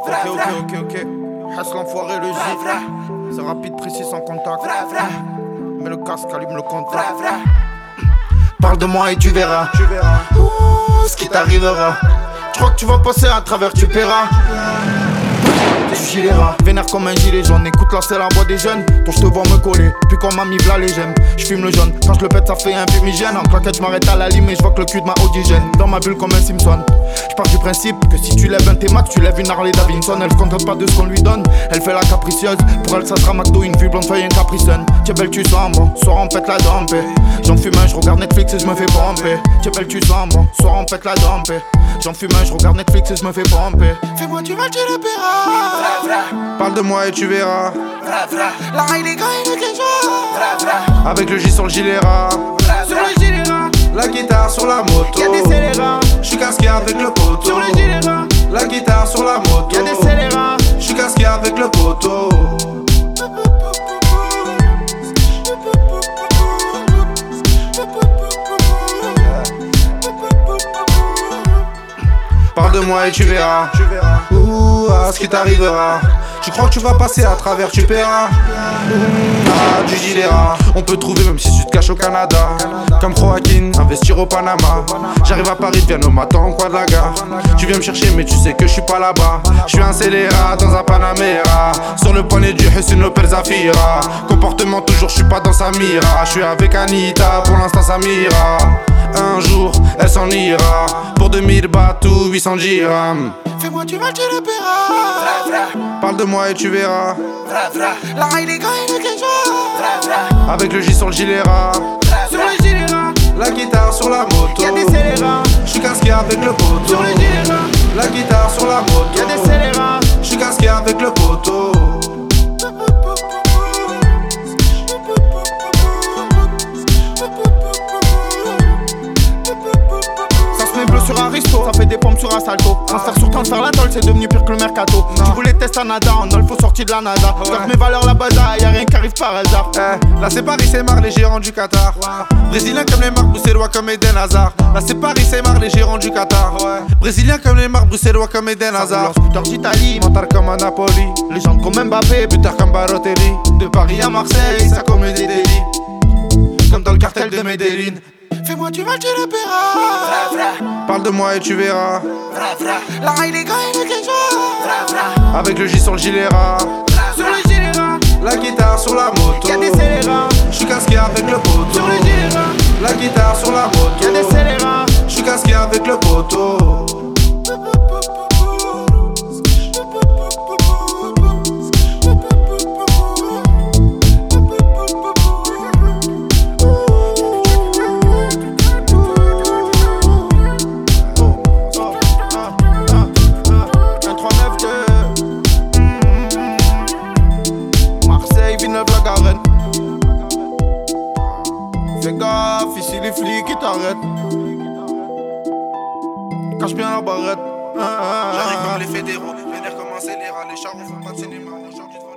Ok. Hasse l'enfoiré, le J. C'est rapide, précis, sans contact. Mais le casque allume le contact. Parle de moi et tu verras. Ouh, ce qui t'arrivera. Tu crois que tu vas passer à travers, tu paieras. Tu gileras, vénère comme un gilet jaune. Écoute là, c'est la voix des jeunes. Toi, je te vois me coller. Puis quand mamie v'là les j'aime. Je fume le jaune. Quand je le pète, ça fait un fumigène. En claquette, je m'arrête à la lime et je vois que le cul de ma odigène. Dans ma bulle comme un Simpson. Je pars du principe que si tu lèves un T-Max, tu lèves une Harley Davidson. Elle se contente pas de ce qu'on lui donne. Elle fait la capricieuse. Pour elle, ça sera McDo, une vue blonde feuille, un capricène. T'es belle, tu sens bon. Soir, on pète la dompe. J'en fume un, je regarde Netflix et je me fais pomper. T'es belle, tu sens bon. Soir, on pète la dompe. J'en fume un, je regarde Netflix et je me fais pomper. Fais-moi du mal, tu le paieras. Parle de moi et tu verras. La raille des gars et le keja. Avec le J sur le gilet ras. Sur le gilet ras. La guitare sur la moto. Y'a des scélérats. J'suis casqué avec le poteau. Sur le gilet ras. La guitare sur la moto. Y'a des scélérats. J'suis casqué avec le poteau. Parle de moi et tu verras. Ouh, ce qui t'arrivera. Tu crois que tu vas passer à travers, tu paieras. Du gilet ras. On peut trouver même si tu te caches au Canada. Comme Joaquin, investir au Panama. J'arrive à Paris, viens au matin en coin de la gare. Tu viens me chercher mais tu sais que je suis pas là-bas. Je suis un scélérat dans un Panamera. Sur le poignet du Hussein Lopez Zafira. Comportement toujours, je suis pas dans sa mira. Je suis avec Anita, pour l'instant ça m'ira. Un jour, elle s'en ira. Pour 2000 bahts ou 800 dirhams. Fais-moi du mal, tu le paieras. Parle de moi et tu verras. La raille des gars et le keja. Avec le J sur le gilet ras. Sur le gilet ras. La guitare sur la moto. Y'a des scélérats. J'suis casqué avec le poteau. Sur le gilet ras. La guitare sur la moto. Y'a des scélérats. J'suis casqué avec le poteau. Bleu sur Aristo, ça fait des pompes sur Assalto. Transfert sur transfert, la tôle, c'est devenu pire que le mercato. Tu voulais tester à Nada, on a le faux sorti de la NASA. J'garde mes valeurs la bada, y'a rien qui arrive par hasard. Là c'est Paris, c'est marre les gérants du Qatar. Brésilien comme les marques, bruxellois comme Eden Hazard. Là c'est Paris, c'est marre les gérants du Qatar. Brésilien comme les marques, bruxellois comme Eden Hazard. Scooter d'Italie, Mental comme à Napoli. légende comme Mbappé, Buteur comme Barotelli. de Paris à Marseille, ça commet des délits. Comme dans le cartel de Medellin. Fais-moi du mal, tu le paieras. Parle de moi et tu verras. La raille des gars et le keja. Avec le J sur le gilet ras. Sur le gilet ras. La guitare sur la moto. Y'a des scélérats. J'suis casqué avec le poteau. Sur le gilet ras. La guitare sur la moto. Y'a des scélérats. J'suis casqué avec le poteau. Fais gaffe, ici les flics qui t'arrêtent. Cache bien la barrette. J'arrive comme les fédéraux, vénère comme un scélérat. Les charros font pas de cinéma aujourd'hui.